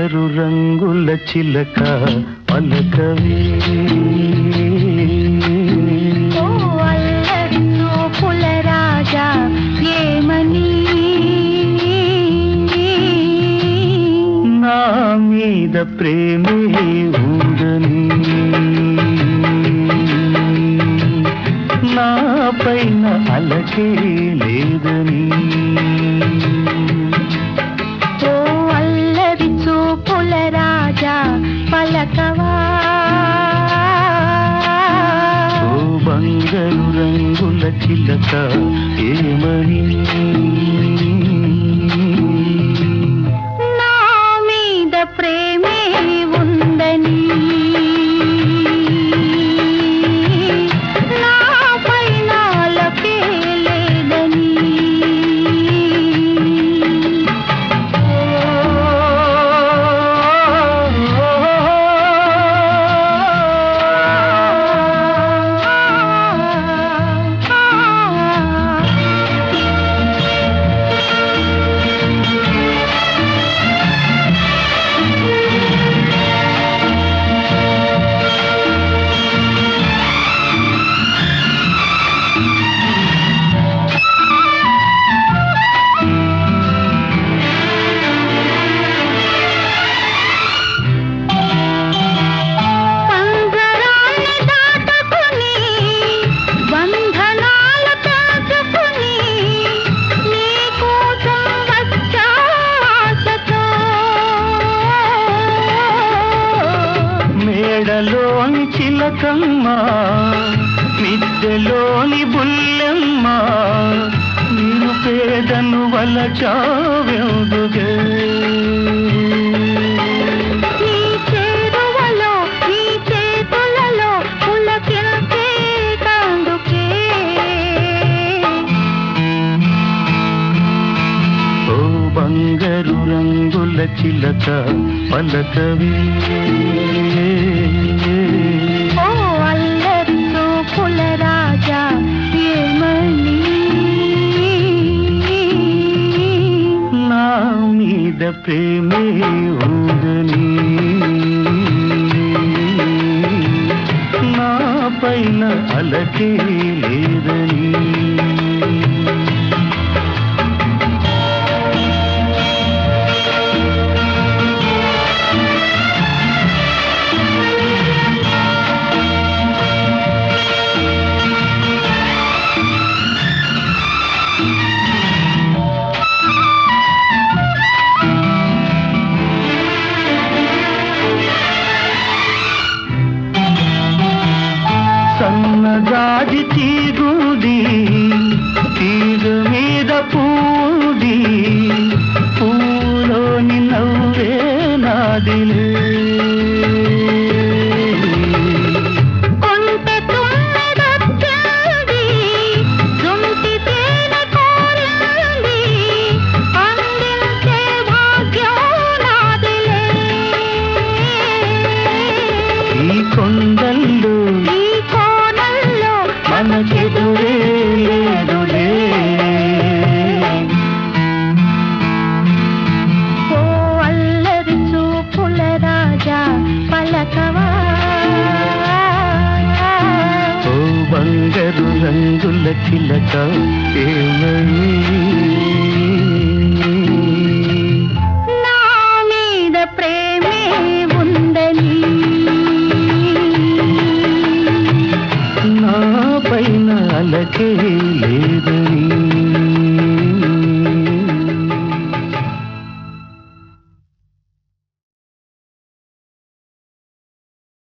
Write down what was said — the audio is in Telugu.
బంగారు రంగుల చిలక పలకవే ఓ అల్లరి చూపుల రాజా ఏమని నా మీద ప్రేమే ఉందని నా పైన అలకే లేదని ఓ అల్లరి చూపుల రాజా పలకవా ఓ బంగారు రంగుల చిలక ఏమని నా మీద ప్రేమే ఉందని నా పైన అలకే లేదని మేడలోని చిలకమ్మ మిద్దెలోని బుల్లెమ్మ నీరు పేదను వలచావెందుగే ఈ చేరువలో ఈ చేతులలో పులకించే కందుకే ఓ బంగారు రంగుల చిలక పలకవే ఓ అల్లరి చూపుల రాజా ఏమని నా మీద ప్రేమే ఉందని నా పైన అలకే లేదని సన్నజాజి తీగుడి తీగ మీద పూడి పూలోని నవ్వే నాదిలే కొంటె తుమ్మెదొచ్చింది జుంటి తేనె కోరింది అందించే భాగ్యం నాదిలే ఈ కొండల్లో ఈ కోనల్లో మనకెదురే లేదులే ఓ అల్లరి చూపుల రాజా పలకవా ఓ బంగారు రంగుల చిలక ఏమని